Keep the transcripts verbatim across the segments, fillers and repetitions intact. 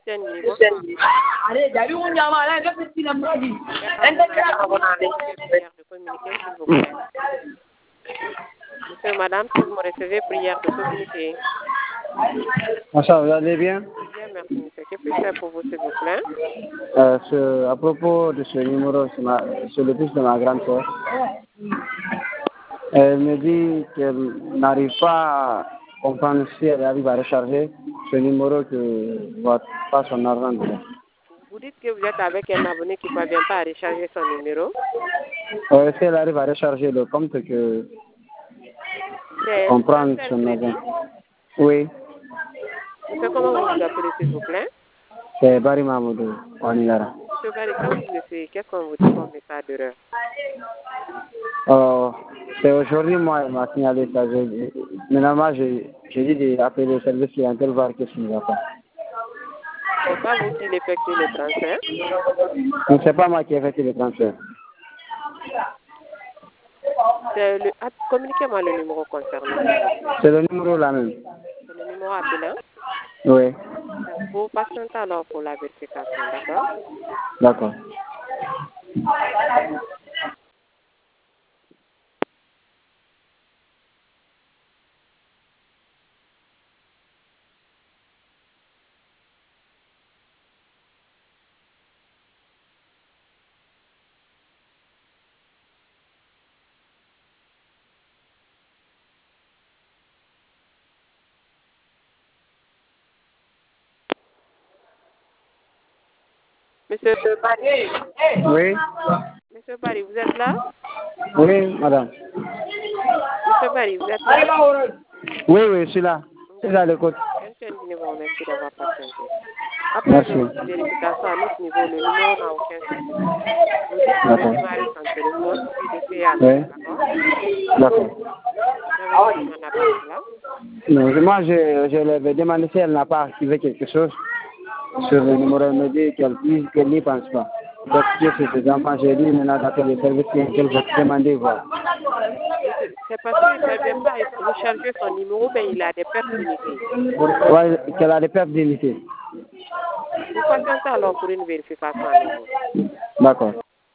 Tiens, bonsoir. Allez, d'ailleurs, on y a mal, un petit number dit. Un De communiquer, s'il vous plaît. Monsieur, madame, si vous me recevez, prière de communiquer. Bonsoir, vous allez bien? Bien, merci, monsieur. Que puis-je faire pour vous, s'il vous plaît? euh, ce, À propos de ce numéro, c'est ma- c'est le fils de ma grande sœur. Elle me dit qu'elle n'arrive pas à comprendre si elle arrive à recharger ce numéro que ne voit pas son argent dedans. Vous dites que vous êtes avec un abonné qui ne parvient pas à recharger son numéro. Euh, si elle arrive à recharger le compte, que C'est comprendre transfert son crédit. argent. Oui, Monsieur, comment vous vous appelez, s'il vous plaît? c'est Barry Mamoudou, Wanigara. Monsieur Barry, quand vous essayez, qu'est-ce qu'on vous dit comme message d'erreur? Euh, c'est aujourd'hui, moi, elle m'a signalé ça. Je- Maintenant, moi, j'ai j'ai dit d'appeler le service clientèle, voir qu'est-ce qu'il va faire. C'est pas vous qui l'effectuez le transfert? Donc, c'est pas moi qui ai fait le transfert. C'est le... ah, communiquez-moi le numéro concerné. C'est le numéro là même. C'est le numéro appelant. Oui, Vous patientez alors pour la vérification, d'accord? d'accord. Monsieur Barry, Oui, Monsieur Barry, vous êtes là? oui, madame. Monsieur Barry, vous êtes là? Oui, oui, je suis là. Je suis à l'écoute. Quelqu'un dit vous remercie d'avoir patienté. Après Merci. une vérification à notre niveau, le numéro n'a aucun souci. Vous dites que D'accord. le démarrer son téléphone, puis d'essayer à Oui, d'accord? d'accord. Vous avez une demande à part cela? Non, moi, je, je lui ai demandé si elle n'a pas activé quelque chose sur le numéro. Elle me dit qu'elle dit qu'elle n'y pense pas. Parce que c'est ses enfants, j'ai dit maintenant d'appeler le service clientèle, je vais demander voir. Monsieur, c'est parce qu'il ne parvient pas à recharger son numéro, mais il a des pertes d'unité. Ouais, qu'elle a des pertes d'unité. Vous patientez alors pour une vérification à nouveau. D'accord.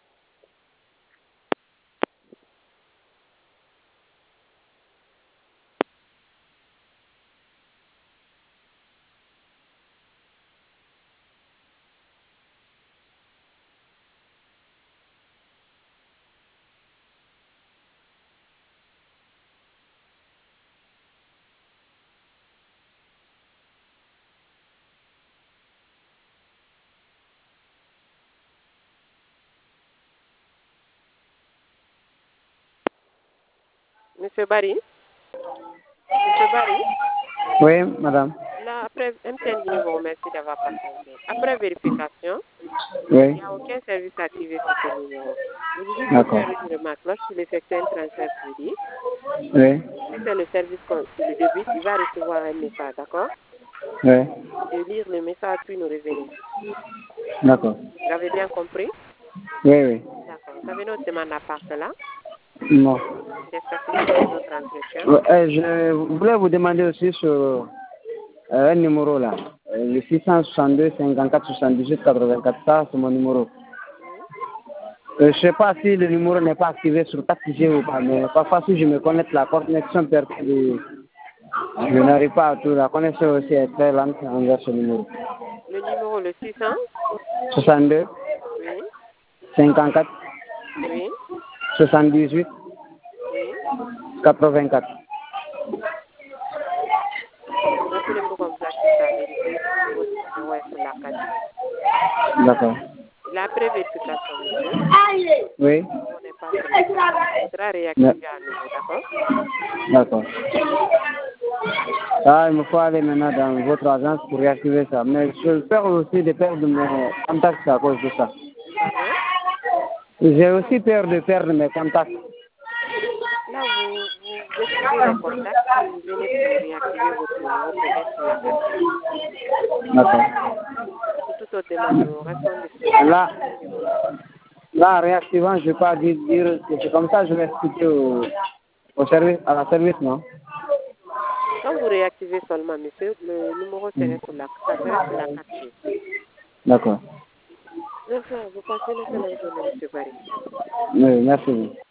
Monsieur Barry? Monsieur Barry? Oui, madame. Là, après, M T N Guinée vous remercie d'avoir patienté. Après vérification, il Oui, n'y a aucun service activé sur ce numéro. Vous dites de d'accord. faire une remarque. Lorsqu'il effectue un transfert crédit, Oui, si c'est le service con- qui le débite, il va recevoir un message, d'accord? oui, De lire le message puis nous revenir. d'accord. Vous avez bien compris? Oui, oui. D'accord. Vous avez notre demande à part cela? Non. J'espère que c'est notre entretien. Ouais, euh, je voulais vous demander aussi sur euh, un numéro là. Euh, le six cent soixante-deux, cinquante-quatre, soixante-dix-huit, quatre-vingt-quatre, ça c'est mon numéro. Euh, je ne sais pas si le numéro n'est pas activé sur quatre G ou pas, mais parfois si je me connecte, la connexion perd et je n'arrive pas à tout. La connexion aussi est très lente envers ce numéro. Le numéro, le six cents? soixante-deux, Oui. cinquante-quatre, Oui. soixante-dix-huit, Oui. quatre-vingt-quatre. Vous appelez pour qu'on vous assiste à vérifier si votre numéro est sur la carte. D'accord. La pré-vérification, monsieur, Oui. on n'est pas sur la carte. Il faudra réactiver à nouveau, d'accord? D'accord. Ah, il me faut aller maintenant dans votre agence pour réactiver ça. Mais je perds aussi de perdre mes contacts à cause de ça. Pardon? J'ai aussi peur de perdre mes contacts. Là, vous, vous écrivez les contacts et vous venez pour réactiver votre numéro pour être sur la carte. D'accord. Pour toute autre demande, nous restons disponibles. Là, là, en réactivant, je ne vais pas dire, dire que c'est comme ça, je vais expliquer au, au service, à la service, non? Quand vous vous réactivez seulement, monsieur, le numéro serait sur la, ça serait sur la carte G. D'accord. Donc, ça, vous passez une excellente journée, monsieur Barry. Oui, merci.